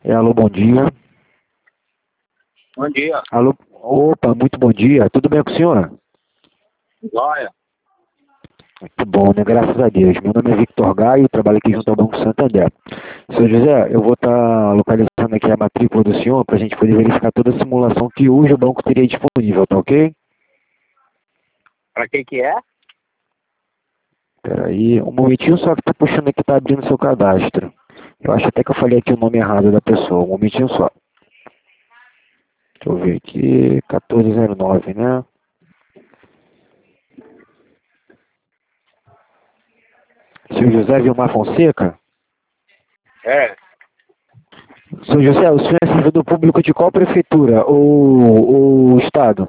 Alô, bom dia. Bom dia. Alô, opa, muito bom dia. Tudo bem com o senhor? Joia. Muito bom, né? Graças a Deus. Meu nome é Victor Gaio, trabalho aqui junto ao Banco Santander. Senhor José, eu vou estar localizando aqui a matrícula do senhor para a gente poder verificar toda a simulação que hoje o banco teria disponível, tá ok? Pra que é? Peraí, um momentinho só que tá puxando aqui, tá abrindo seu cadastro. Eu acho até que eu falei aqui o nome errado da pessoa, um momentinho só. Deixa eu ver aqui, 1409, né? Senhor José Vilmar Fonseca? É. Senhor José, o senhor é servidor público de qual prefeitura ou estado?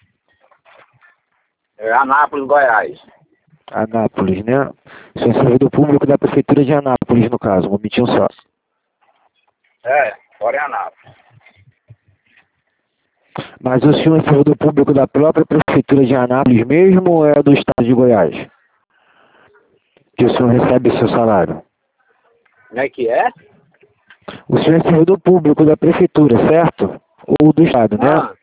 É Anápolis, Goiás. Anápolis, né? O senhor é servidor público da prefeitura de Anápolis, no caso, um momentinho só. É, fora em Anápolis. Mas o senhor é servidor público da própria prefeitura de Anápolis mesmo ou é do estado de Goiás? Que o senhor recebe o seu salário? Como é que é? O senhor é servidor público da prefeitura, certo? Ou do estado, né? Ah.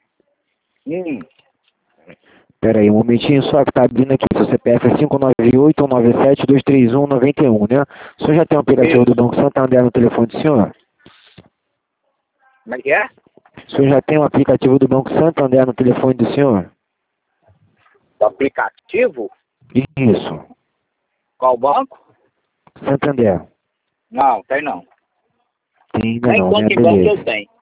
Pera aí, um momentinho só que tá abrindo aqui. Seu CPF é 598-197-231-91, né? O senhor já tem o aplicativo do Isso. Banco Santander no telefone do senhor? Como é que é? O senhor já tem o aplicativo do Banco Santander no telefone do senhor? O aplicativo? Isso. Qual banco? Santander. Não, tem não. Tem ainda Nem não, né? conta em banco eu Beleza. tenho.